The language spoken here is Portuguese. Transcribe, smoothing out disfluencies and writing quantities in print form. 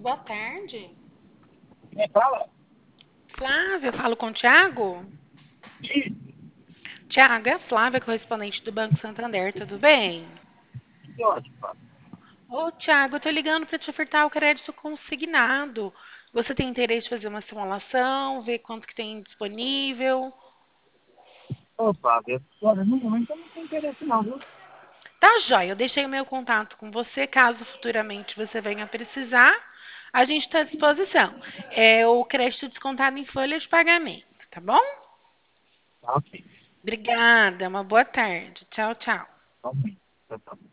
Boa tarde. Quem fala? Flávia, eu falo com o Thiago? Isso, Thiago, é a Flávia, correspondente do Banco Santander, tudo bem? que ótimo, Fábio. Ô, Thiago, eu tô ligando para te ofertar o crédito consignado. Você tem interesse em fazer uma simulação, ver quanto que tem disponível? Ô, Fábio, olha, no momento eu não tenho interesse não, viu? Tá, joia. Eu deixei o meu contato com você, caso futuramente você venha precisar. A gente está à disposição. É o crédito descontado em folha de pagamento, tá bom? Tá ok. Obrigada, uma boa tarde. Tchau, tchau. Tá bem. Tá, tá.